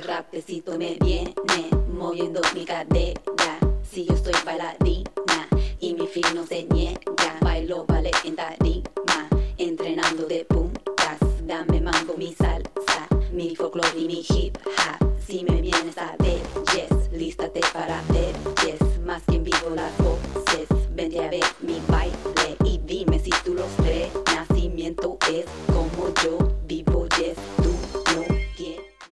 rapecito me viene moviendo mi cadera. Si yo soy bailarina y mi fin no se niega, bailo ballet en tarima, entrenando de puntas. Dame mambo, mi salsa, mi folclore y mi hip hop. Si me vienes a ver, yes, lístate para ver, yes, más que en vivo las voces. Vente a ver mi baile